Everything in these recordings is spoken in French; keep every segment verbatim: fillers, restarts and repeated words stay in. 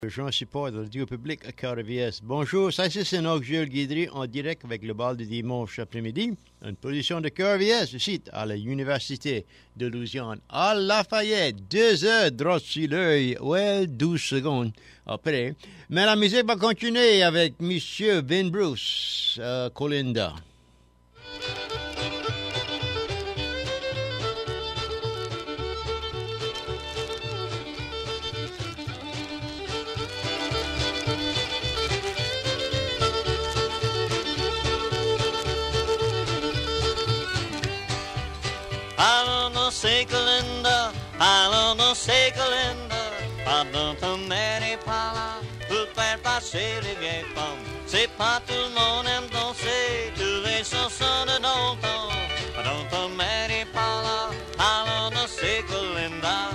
Jean Support de Radio Public à Carvies. Bonjour, ça c'est Sénoc Jules Guidry en direct avec le bal de dimanche après-midi. Une position de Carvies, ici à l'Université de Louisiane. À Lafayette, deux heures droit sur l'œil, ouais, douze secondes après. Mais la musique va continuer avec Monsieur Vin Bruce, euh, Colinda. Say Colinda, allons say Colinda, pardon ton mère et pas là, pour faire passer les vieilles femmes. C'est pas tout le monde aime danser, tous les chansons de Danton. Pardon ton mère et pas là, allons say Colinda.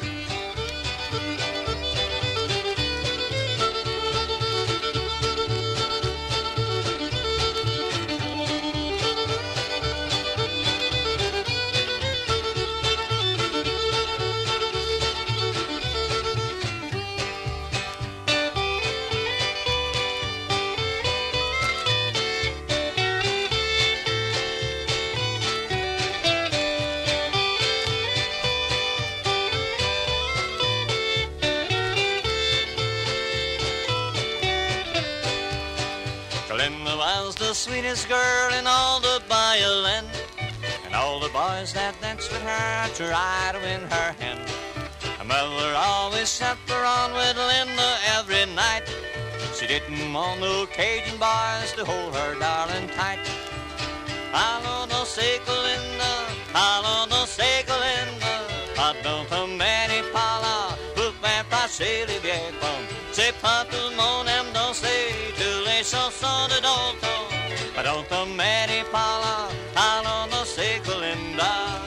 The sweetest girl in all the violin, and all the boys that danced with her tried to win her hand. Her mother always sat her on with Linda every night. She didn't want no Cajun boys to hold her darling tight. Allons donc c'est Colinda, allons donc c'est Colinda, pardon ton mère et pas là pour faire passer les vieilles femmes. C'est pas tout le monde aime danser tous les chansons de Danton. Pardon ton mère et pas là, allons donc c'est Colinda.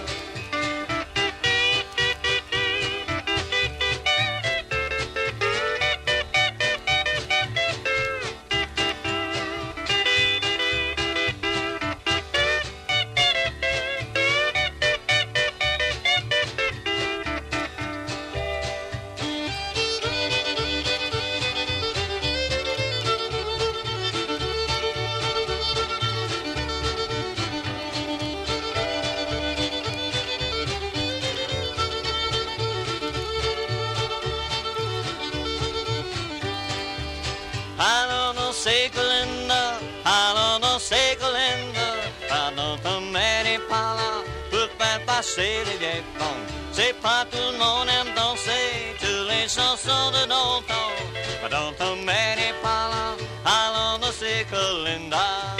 Say Colinda, allons donc c'est Colinda, pardon ton mère et pas là pour faire passer les vieilles femmes. C'est pas tout le monde aime danser tous les chansons de Danton. Pardon ton mère et pas là, allons donc c'est Colinda.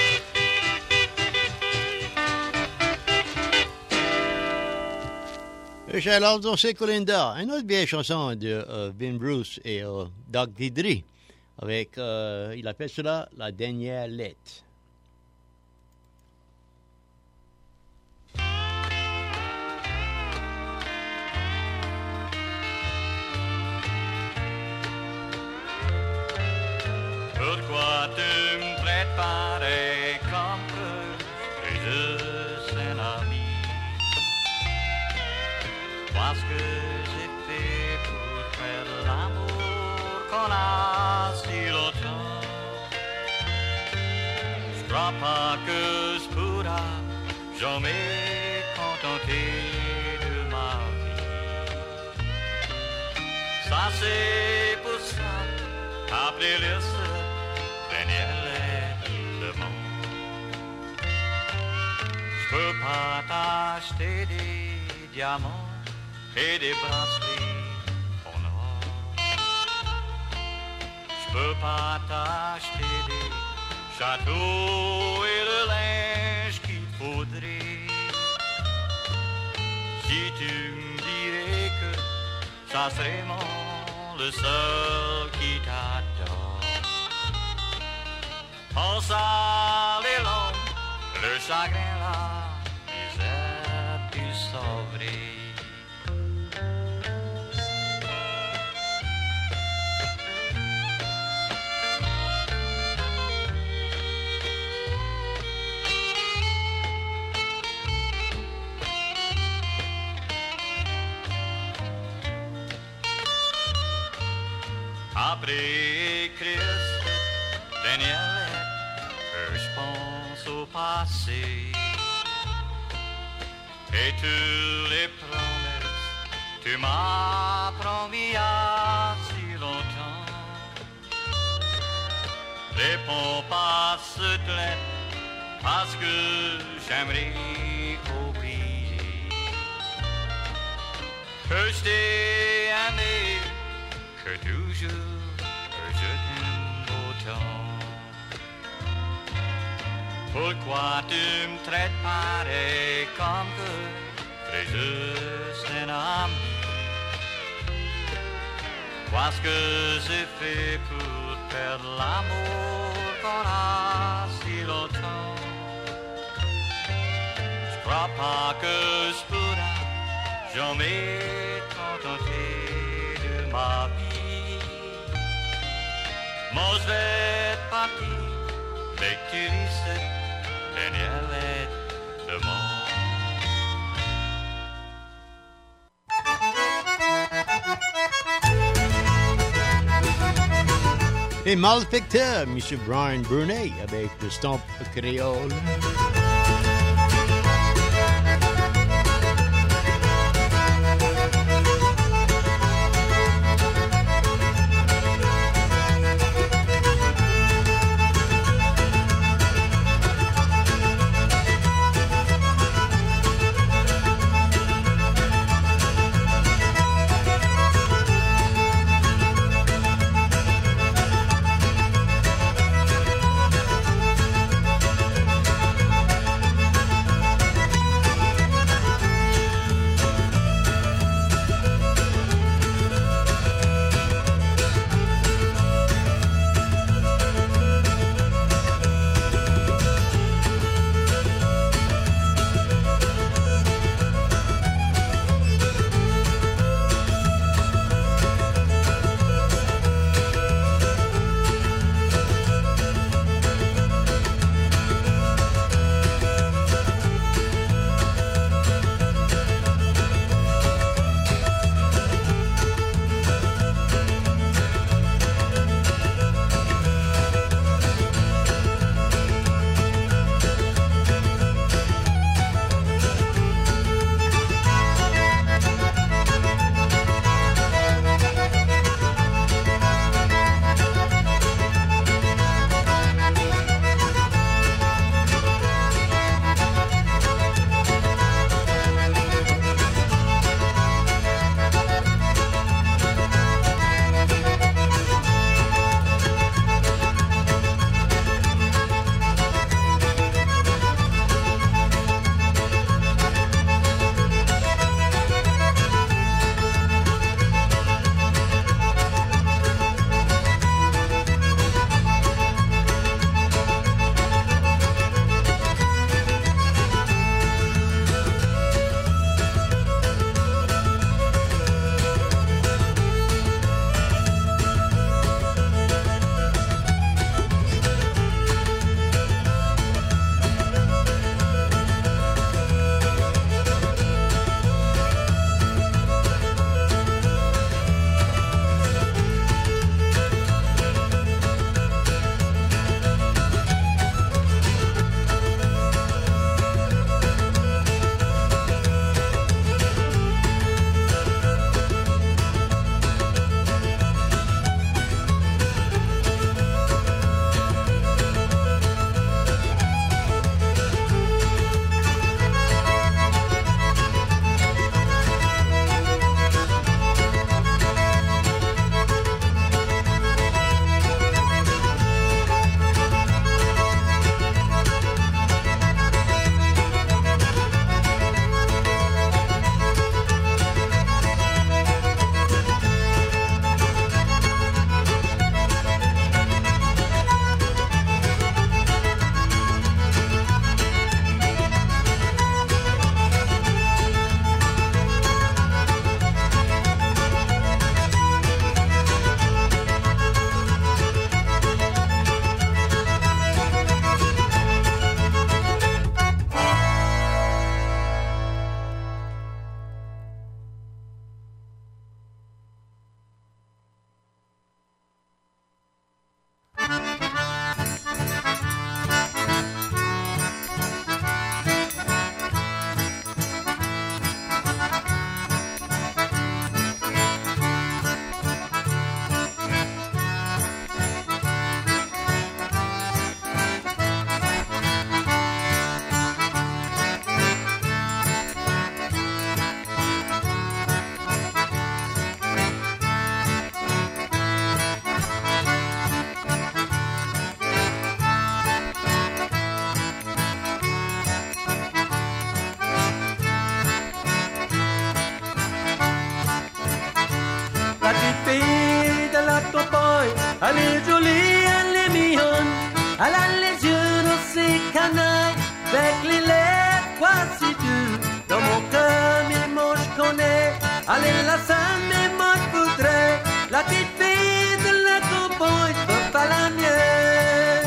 Et alors donc c'est Colinda, une autre vieille chanson de uh, Vin Bruce et uh, Doug Guidry. Avec, euh, il appelle cela la dernière lettre. Pourquoi tu me traites pareil comme que je suis un ami? Parce que j'ai fait pour faire l'amour qu'on a si longtemps. Je crois pas que je pourrai jamais contenter de ma vie. Ça c'est pour ça, après le seul dernière lettre de monde. Je peux pas t'acheter des diamants et des bracelets en or. Je peux pas t'acheter des châteaux et le linge qu'il faudrait. Si tu me dirais que ça serait mon le seul qui t'adore. Pense à les longs, le chagrin, la misère, tu sauverais. triste, Daniel, que je pense au passé et toutes les promesses tu m'as promis il y a si longtemps. Réponds pas cette lettre parce que j'aimerais oublier que je t'ai aimé, que toujours je t'aime autant. Pourquoi tu me traites pareil comme que t'es juste un ami? Qu'est-ce que j'ai fait pour perdre l'amour qu'on a si longtemps? Je crois pas que je pourrais jamais contenter de ma vie. Moi je vais partir, dès que tu dis dernière lettre de moi. Et malfecteur, M. Brian Brunet, avec le stomp créole. Elle est jolie, elle est mignonne, elle a les yeux de ses canailles, avec les lèvres quasi dures. Dans mon cœur, mais moi je connais, elle est la femme, mais moi je voudrais, la petite fille de la campagne, je veux pas la mienne.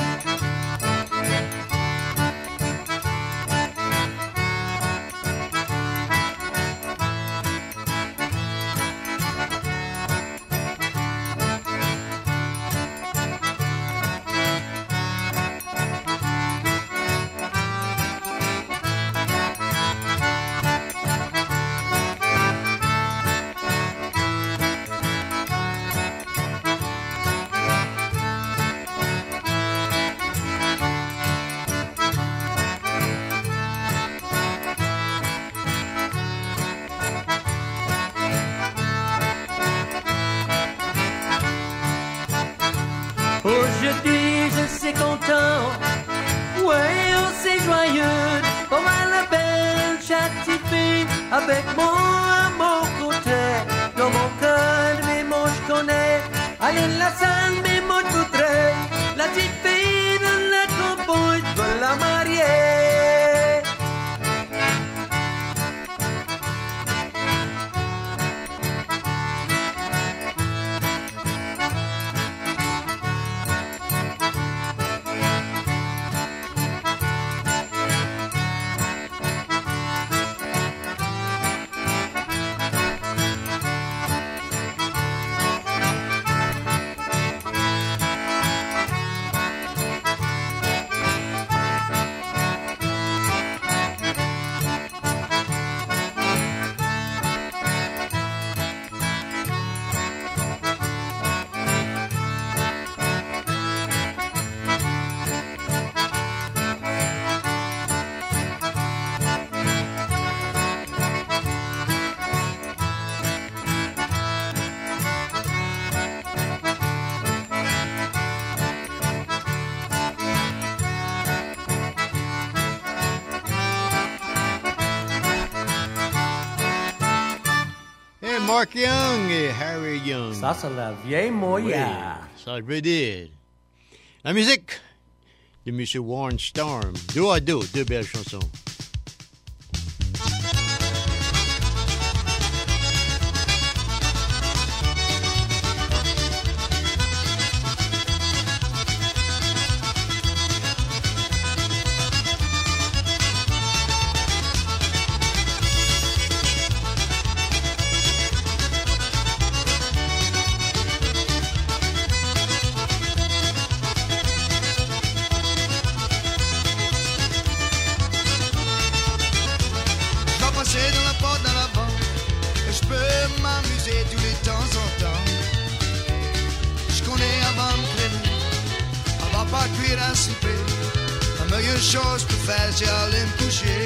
Aujourd'hui je suis content, ouais on c'est joyeux, pour voir la belle petite fille avec moi à mon côté. Dans mon cœur, mais moi je connais, elle est la salle, mais moi je voudrais, la petite fille de la campagne, je veux la marier. Mark Young et Harry Young. Ça, c'est la vieille moya. Oui, ça je veux dire. La musique de M. Warren Storm. Dos à dos, deux belles chansons. Chose pour faire, c'est aller me coucher.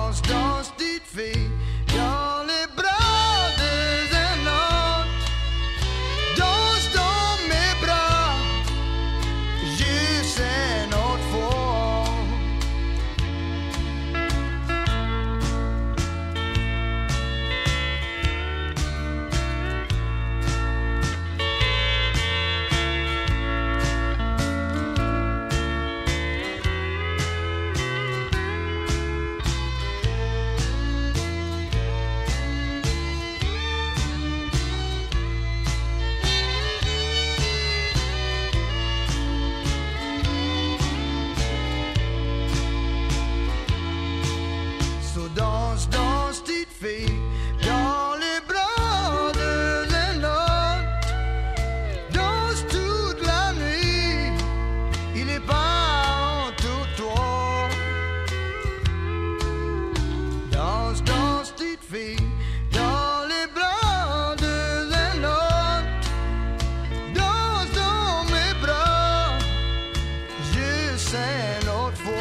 danse, danse, petite fille, dans les bras des un autre. Danse dans mes bras, juste un autre fois. So danse, danse, petite fille, dans les bras de l'un autre. Danse toute la nuit, il est pas en tout toi. Danse, danse, petite fille, dans les bras de l'un autre. Danse dans mes bras, juste un autre fois.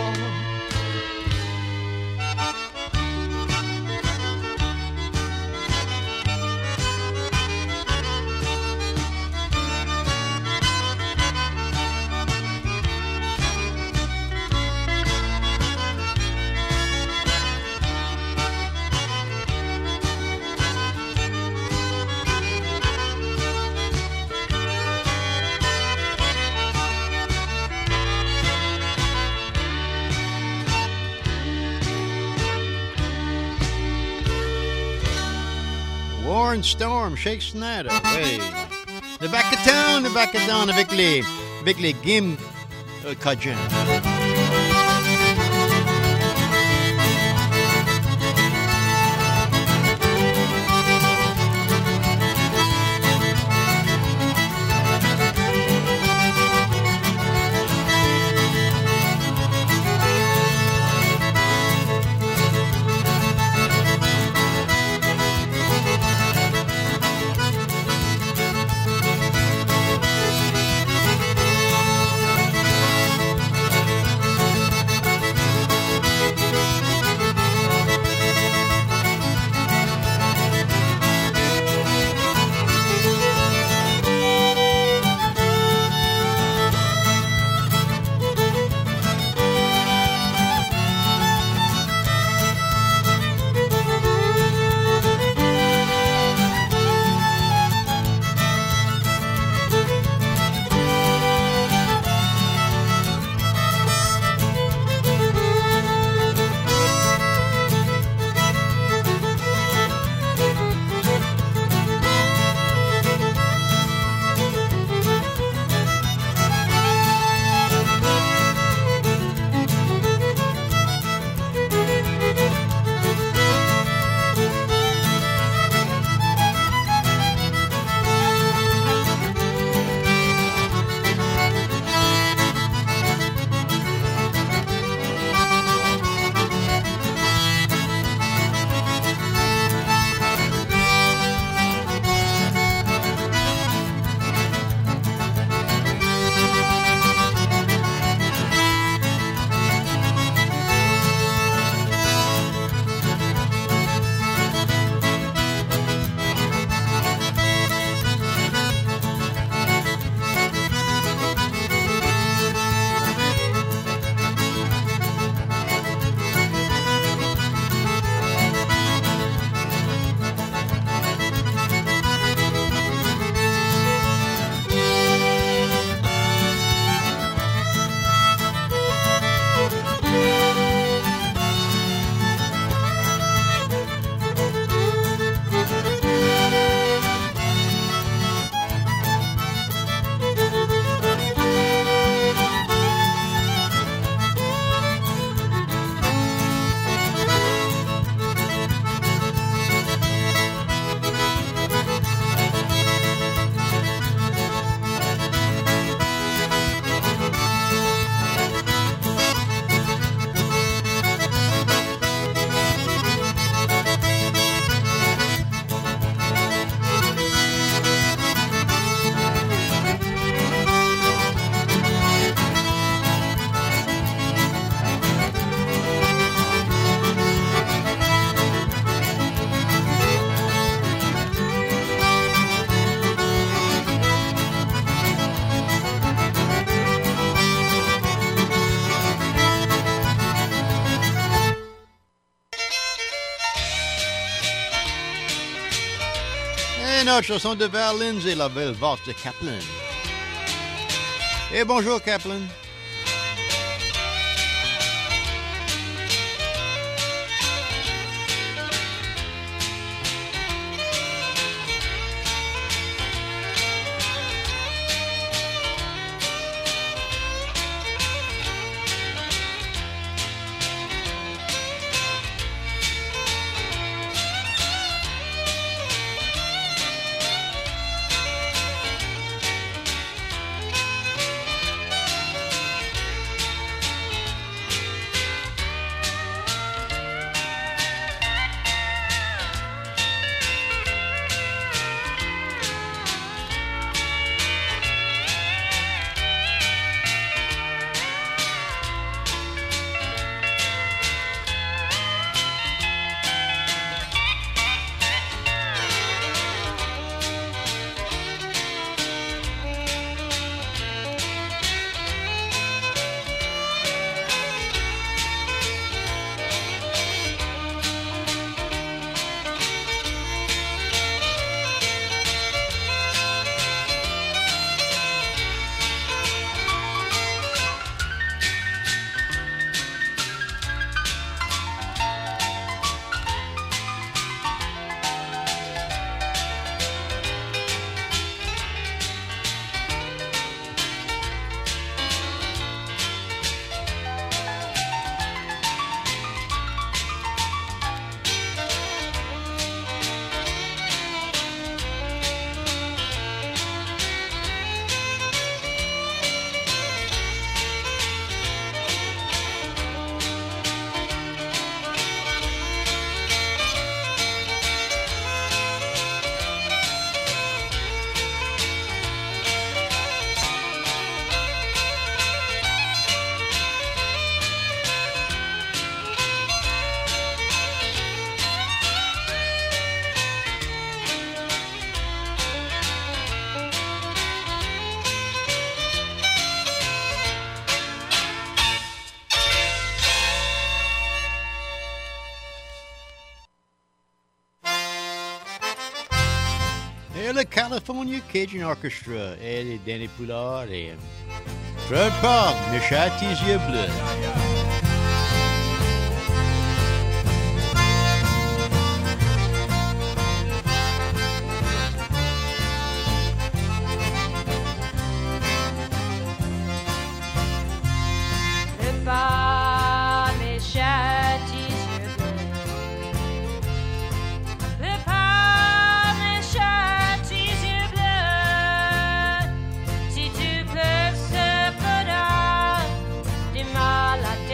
Warren Storm, Shake Snyder, oui. Le back of town, le back of town avec les, avec les Game euh, Cajuns. C'est notre chanson de Val Lindsay, la belle valse de Kaplan. Et bonjour Kaplan. Et le California Cajun Orchestra et les Danny Poulard et Fred Park, mes chats yeux bleus. La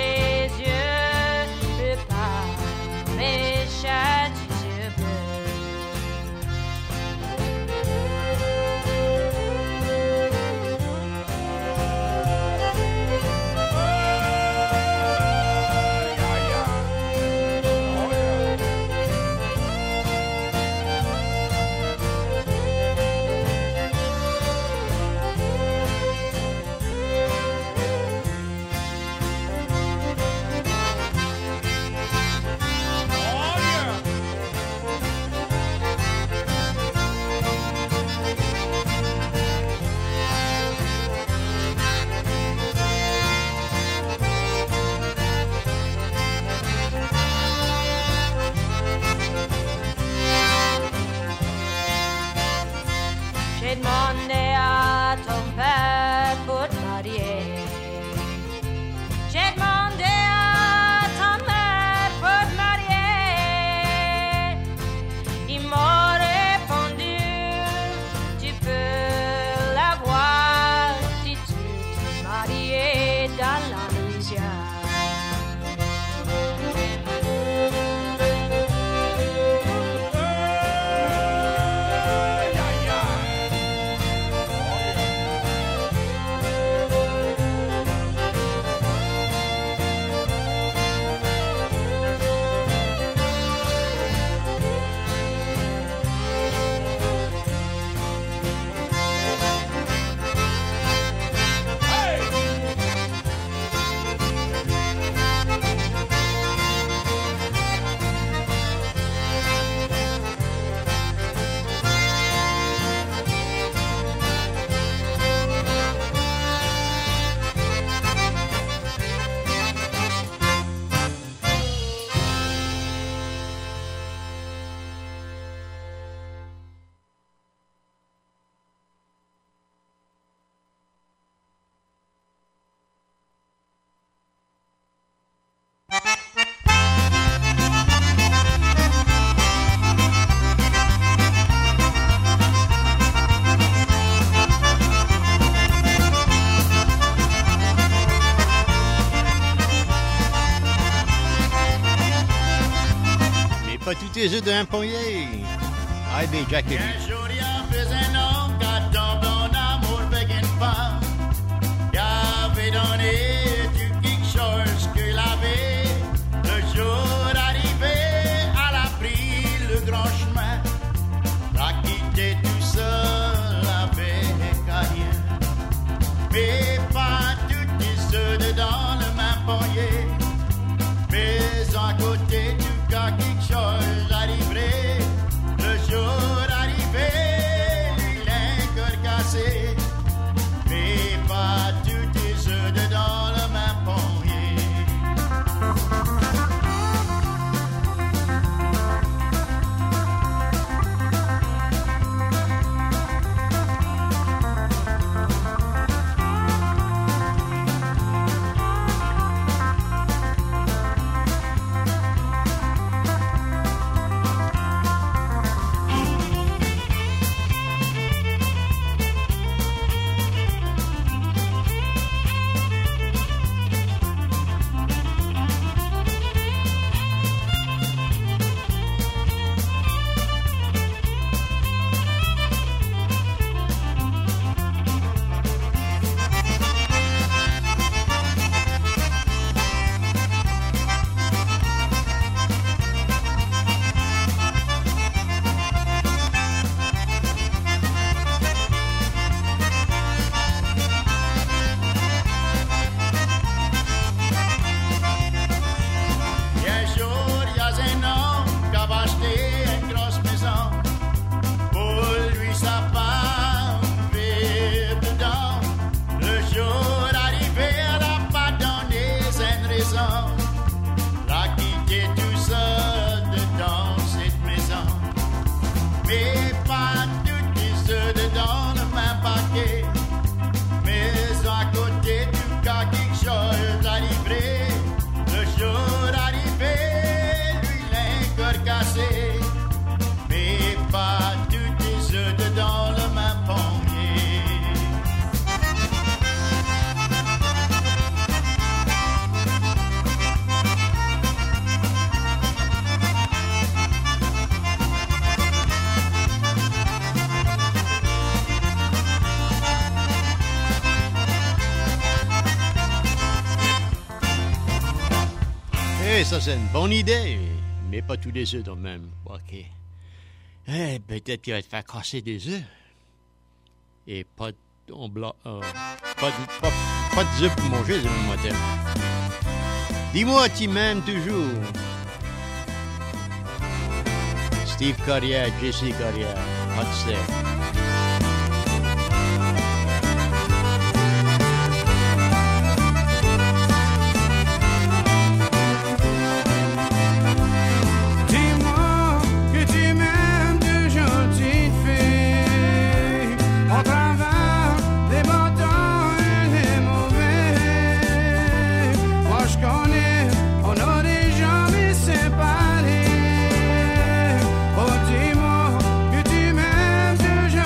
pas tous tes œufs d'un poignet. I be Jackie. Un jour, il y avait un homme qui tombe en amour avec une femme. Il avait donné tout quelque chose que l'avait. Le jour arrivé, elle a pris le grand chemin. L'a quitté tout seul avec rien. Mais pas toutes les œufs dedans le même poignet. Mais à côté du cas quelque chose arriverait. Le jour arrivé, lui l'incœur cassé. Mais pas tous les œufs dedans le même poignet. Ça, c'est une bonne idée, mais pas tous les œufs dans le même. OK. Eh, peut-être qu'il va te faire casser des œufs. Et pas de, on bla, euh, pas, de, pas, pas de œufs pour manger demain matin. Dis-moi, tu m'aimes toujours. Steve Carrière, Jesse Carrière, hot step. Oh, dis-moi que tu m'aimes toujours.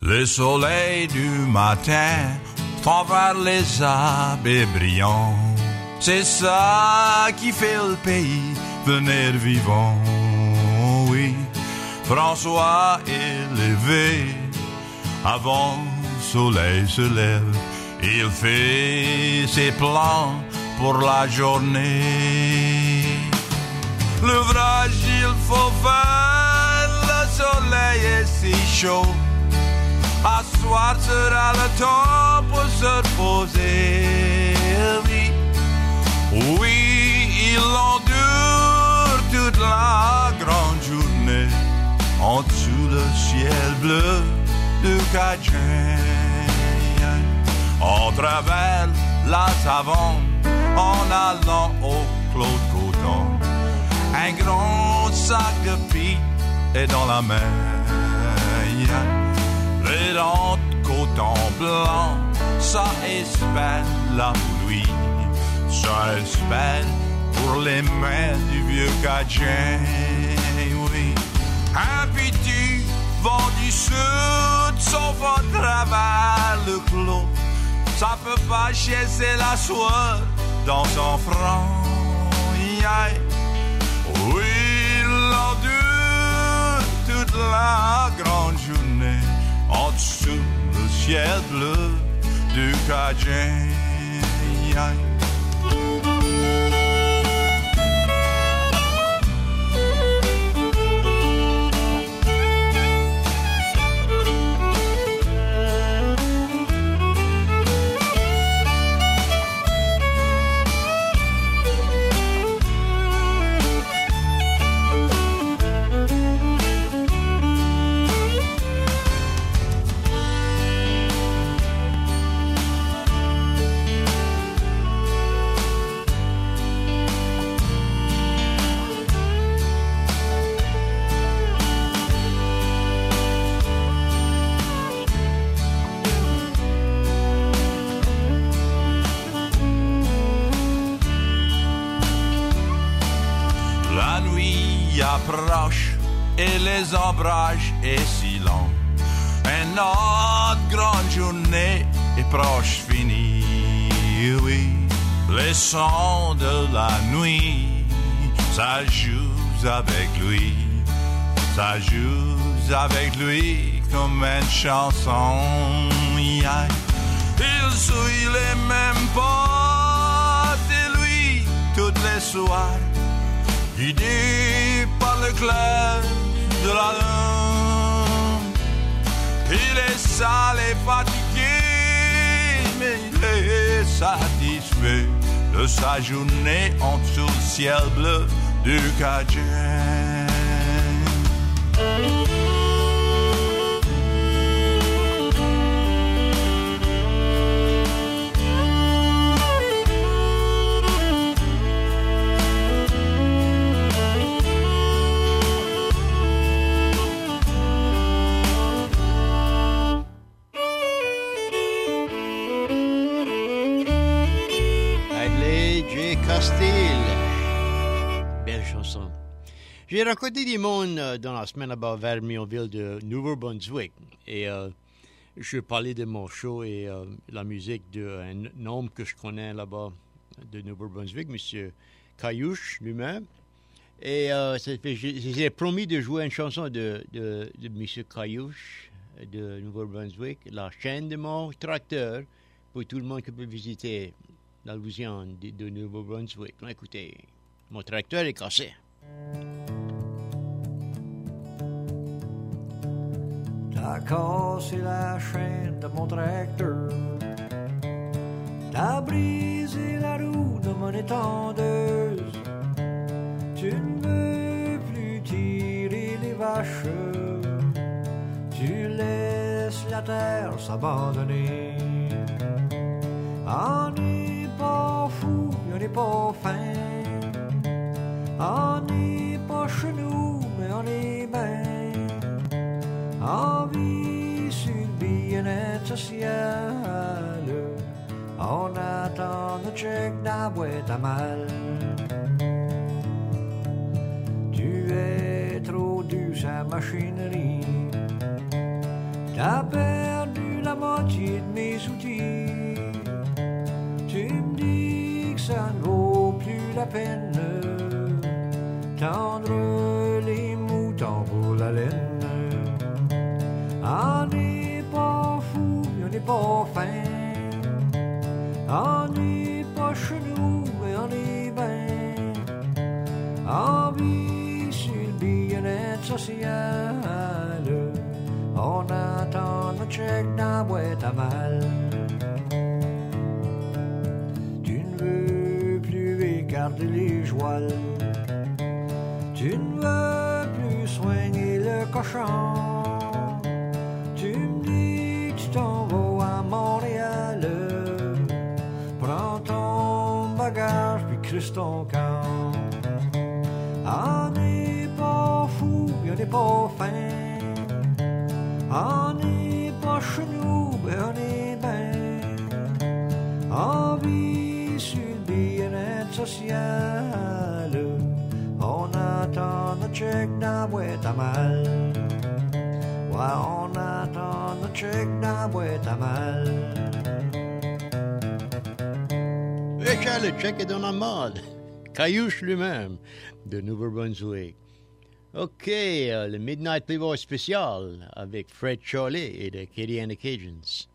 Le soleil du matin travers les arbres brillants, c'est ça qui fait le pays venir vivant. Oui, François est levé avant le soleil se lève. Il fait ses plans pour la journée. L'ouvrage il faut faire, le soleil est si chaud. À soir sera le temps pour se reposer. Oui, oui, il endure toute la grande journée en dessous le ciel bleu du Cajun. On traverse la savane en allant au Clos de Coton. Un grand sac de pis est dans la main. Les dents de coton blanc, ça espère la pluie. Ça espère pour les mains du vieux Cajun. Oui, un petit vent du sud sauf à travers le clos. Ça peut pas chasser la soie dans son front. Yeah. Oui, il endure toute la grande journée en dessous le ciel bleu du Cajun. Yeah. Approche et les ombrages est si long. Et notre grande journée est proche finie. Oui, les sons de la nuit, ça joue avec lui. Ça joue avec lui comme une chanson. Yeah. Il suit les mêmes pas de lui toutes les soirs. Guidé par le clair de la lune. Il est sale et fatigué, mais il est satisfait de sa journée en dessous le ciel bleu du Cajun. Belle chanson. J'ai rencontré des monde euh, dans la semaine là-bas vers Mionville de Nouveau-Brunswick et euh, je parlais de mon show et euh, la musique d'un homme que je connais là-bas de Nouveau-Brunswick, M. Caillouche lui-même. Et euh, j'ai promis de jouer une chanson de, de, de M. Caillouche de Nouveau-Brunswick, La chaîne de mon tracteur, pour tout le monde qui peut visiter la Louisiane de, de Nouveau-Brunswick. Écoutez, mon tracteur est cassé. T'as cassé la chaîne de mon tracteur. T'as brisé la roue de mon étendeuse. Tu ne veux plus tirer les vaches. Tu laisses la terre s'abandonner. On n'est pas fou, on n'est pas fin. On n'est pas chez nous, mais on est bien. On vit sur le bien-être social. On attend le chèque dans la boîte à mal. Tu es trop douce à machinerie. Ta paix moitié de mes outils. Tu me dis que ça ne vaut plus la peine tendre les moutons pour la laine. On n'est pas fou, on n'est pas fin. On n'est pas chelou, mais on est bien. On vit sur le bien-être social. On attend notre chèque dans la boîte à mal. Tu ne veux plus écarter les jouals. Tu ne veux plus soigner le cochon. Tu me dis que tu t'en vas à Montréal. Prends ton bagage puis creuse ton camp. On n'est pas fou, on n'est pas fin. On n'est pas chez nous, mais on est bien. On vit sur le bien-être social. On attend notre chèque dans la boîte à mal. Ouais, on attend notre chèque dans la boîte à mal. Richard, le chèque est dans la mode. Caillouche lui-même, de Nouveau-Brunswick. OK, euh, le Midnight Playboy spécial avec Fred Charlet et de Katie and the Cajuns.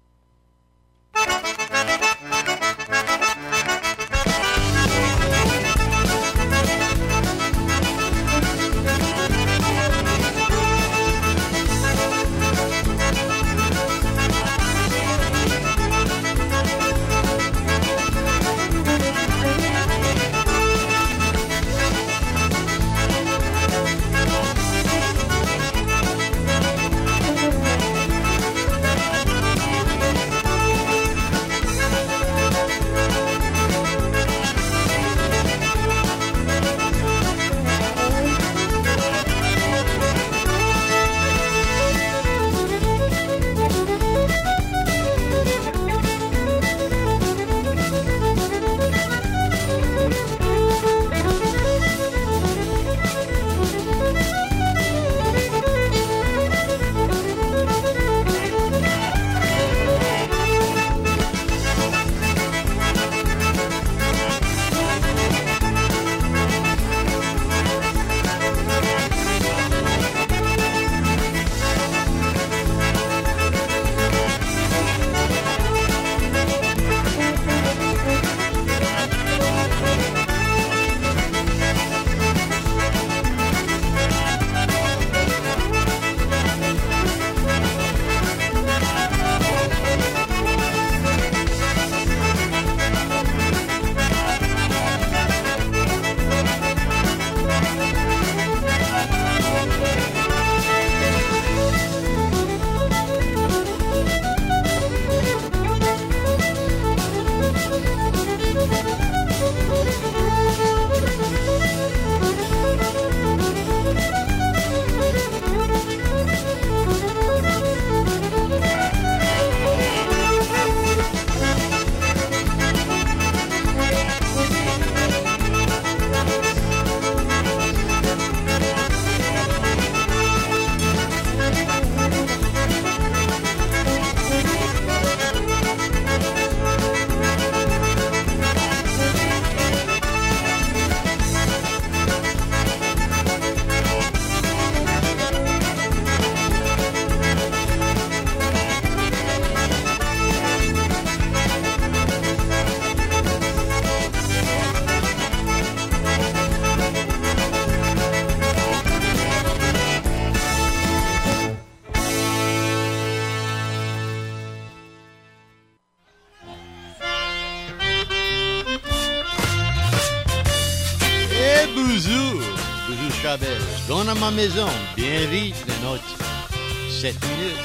Dans ma maison, bien vite, les notes, sept minutes.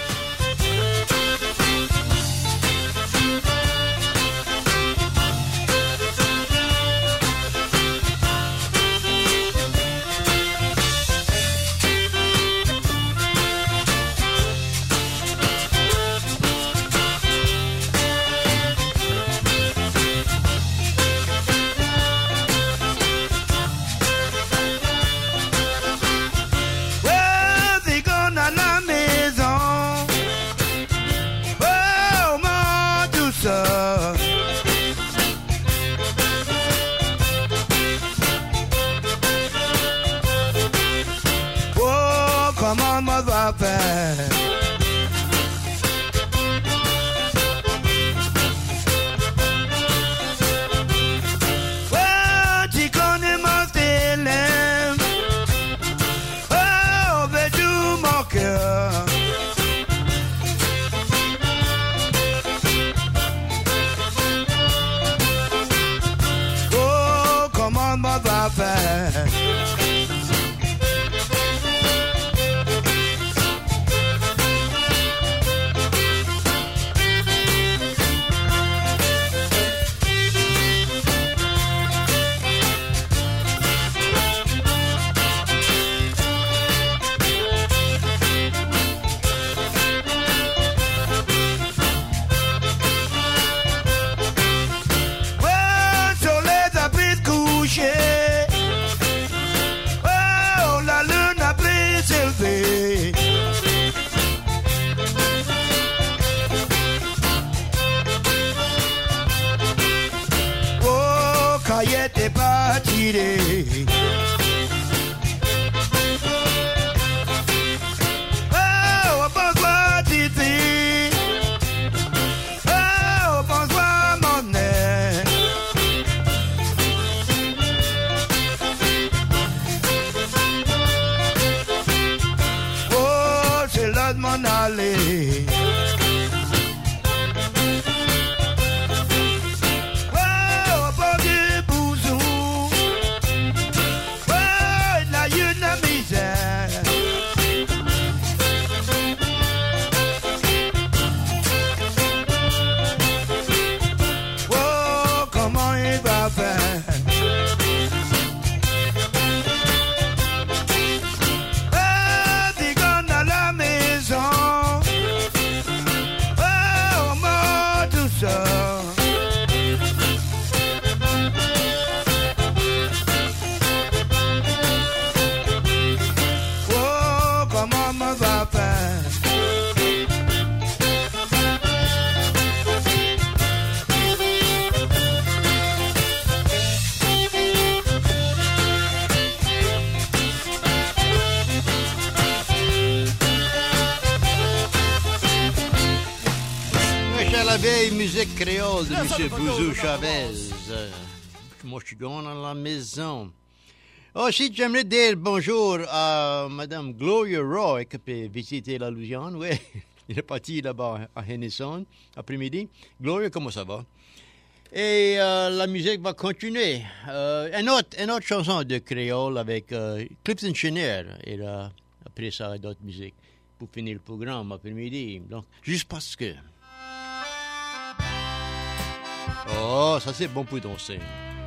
Well, they gone à la maison. la vieille musique créole de M. Bouzou Chavez. Euh, moi, je suis dans la maison. Aussi, j'aimerais dire bonjour à Mme Gloria Roy qui peut visiter la Louisiane. Oui, il est parti là-bas à Henderson après-midi. Gloria, comment ça va? Et euh, la musique va continuer. Euh, une, autre, une autre chanson de créole avec euh, Clifton Chenier. Et là, après ça, d'autres musiques pour finir le programme après-midi. Donc, juste parce que... Oh, ça c'est bon pour danser.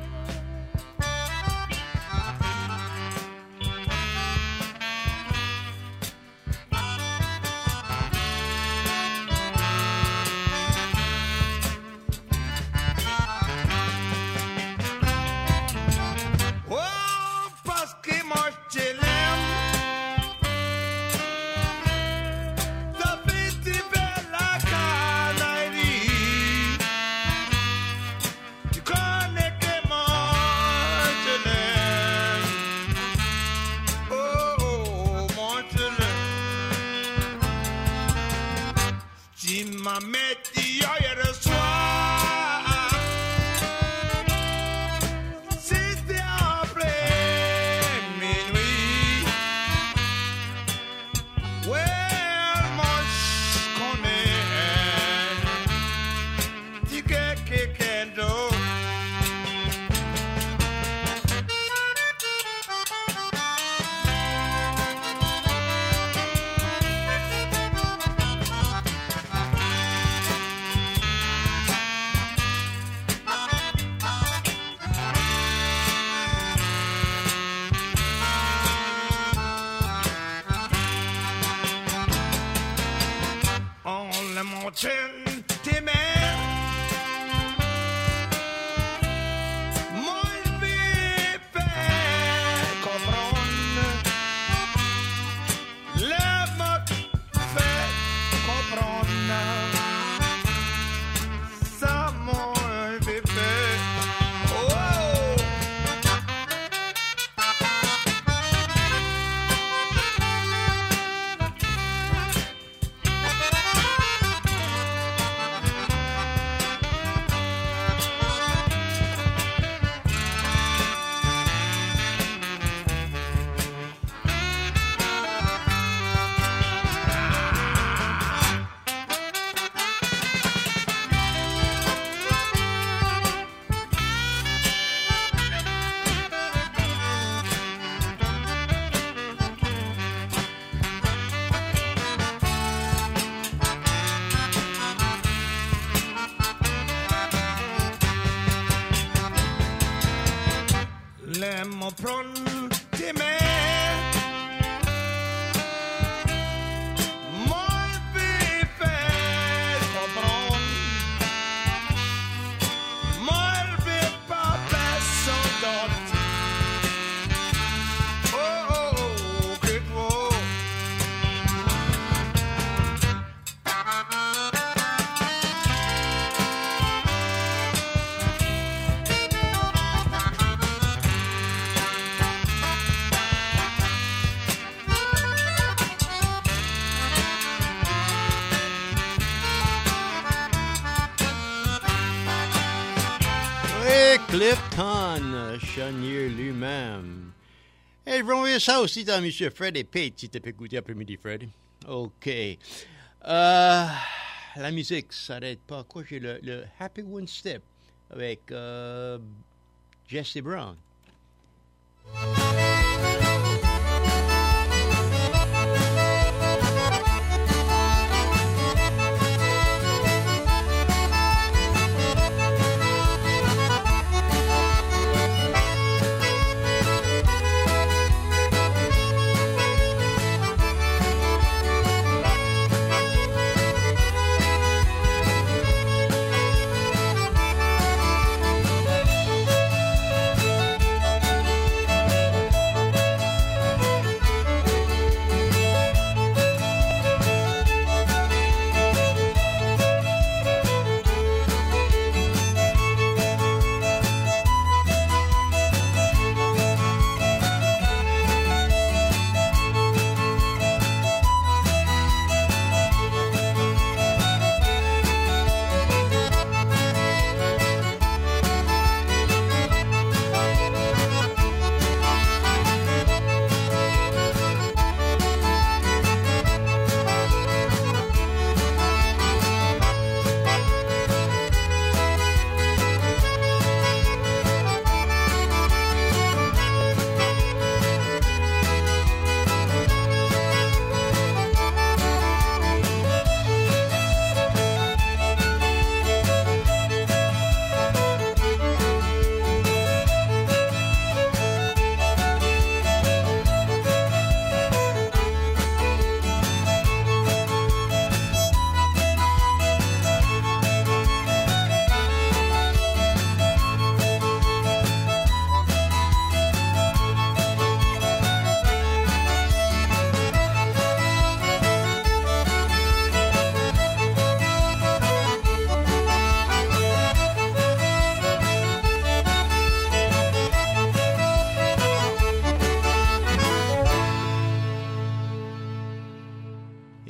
Clifton Chenier lui-même. Et je vais envoyer ça aussi à M. Fred et Pete, si tu peux écouter après-midi, Fred. OK. Euh, la musique s'arrête pas. Quoi, j'ai le, le Happy One Step avec euh, Jesse Brown.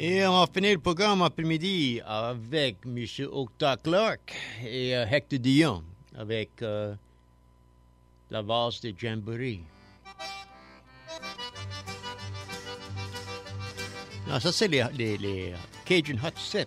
Et on va finir le programme après-midi avec M. Octa Clark et euh, Hector Dion avec euh, la valse de Jamboree. Non, ça c'est les, les, les Cajun Hot Sip.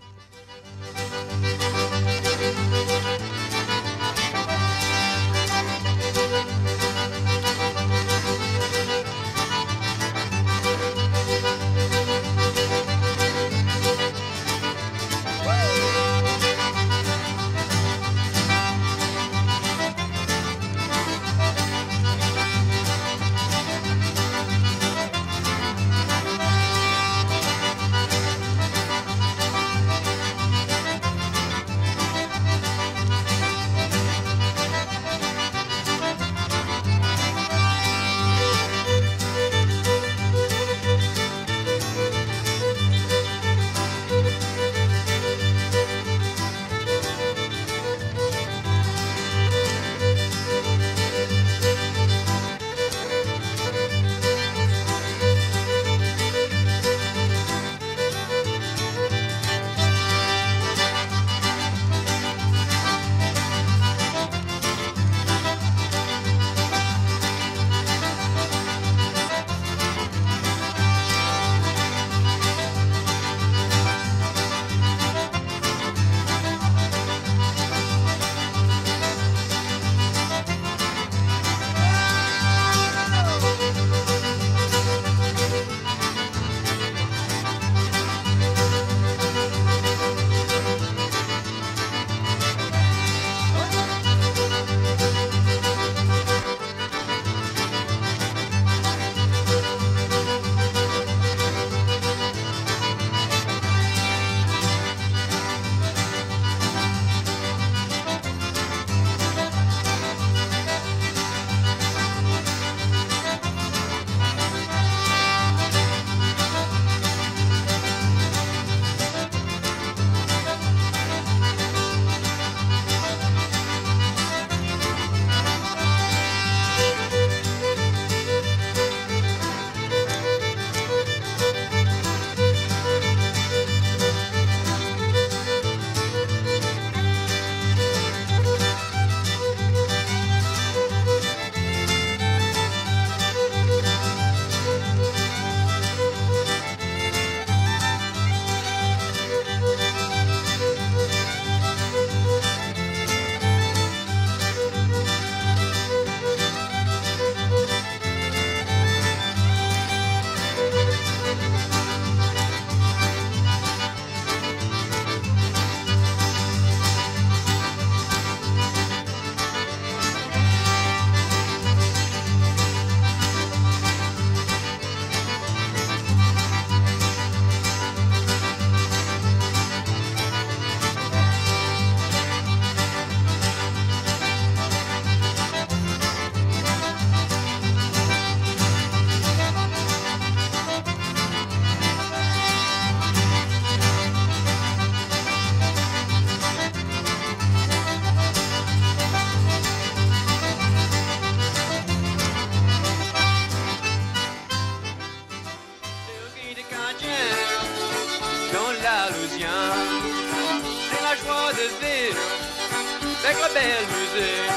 avec la belle musique,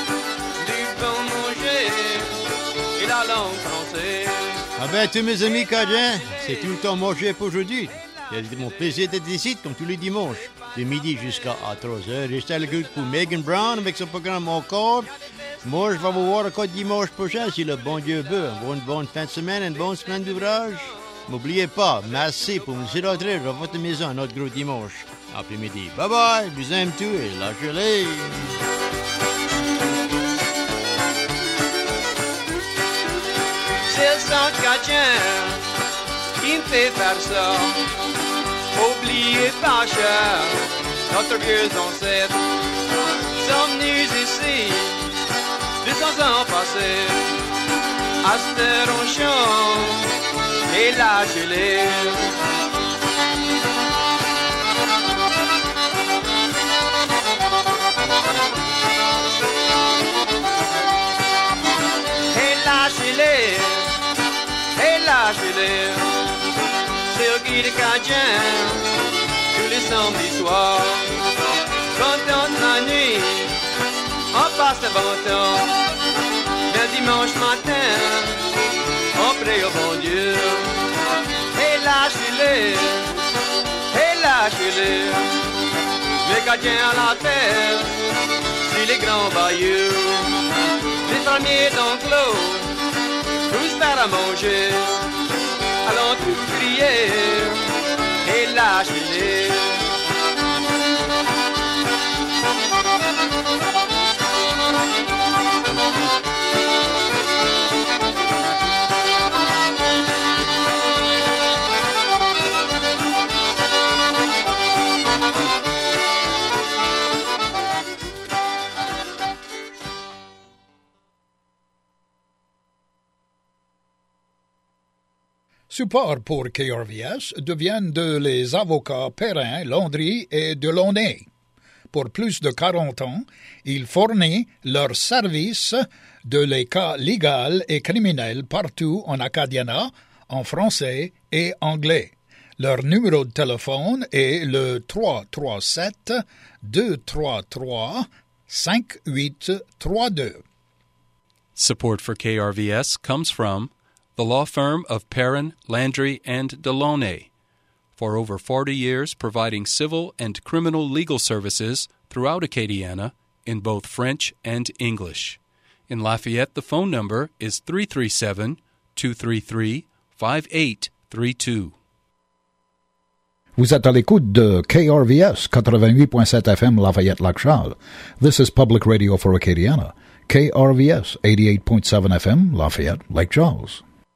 du bon manger et la langue française. Ah ben, tous mes amis Cajuns, c'est tout le temps manger pour aujourd'hui. C'est mon plaisir d'être ici, comme tous les dimanches, de midi jusqu'à trois heures. Restez à l'écoute pour Megan Brown avec son programme Encore. Moi, je vais vous voir encore dimanche prochain, si le bon Dieu veut. Une bonne fin de semaine, une bonne semaine d'ouvrage. N'oubliez pas, merci pour nous rentrer dans votre maison notre gros dimanche après-midi. Bye bye, je vous aime tous et lâchez-les. C'est le sang Cajun qui me fait faire ça. Oubliez pas, cher, notre vieux ancêtre sont venus ici deux cents ans passés. À cette on chante et lâchez-les. Et lâchez-les, et lâchez-les. chez les Cajuns, tous les samedis soirs. Quand on la nuit, on passe le bon temps. Le dimanche matin, on prie au bon Dieu. Et là, je suis là, et là, je suis là. Les Cajuns à la terre, sur les grands bayous. Les fermiers d'enclos, tous faire à manger. Allons tous crier, et là, je suis là. Support pour K R V S deviennent de les avocats Perrin, Landry et Delaunay. Pour plus de quarante ans, ils fournissent leurs services de les cas légaux et criminels partout en Acadiana, en français et anglais. Leur numéro de téléphone est le trois trois sept, deux trois trois, cinq huit trois deux. Support for K R V S comes from the law firm of Perrin, Landry, and Delaunay, for over forty years providing civil and criminal legal services throughout Acadiana in both French and English. In Lafayette, the phone number is three three seven, two three three, five eight three two. Vous êtes à l'écoute de K R V S quatre-vingt-huit point sept F M Lafayette-Lac-Charles. This is Public Radio for Acadiana. K R V S eighty-eight point seven F M Lafayette-Lake Charles.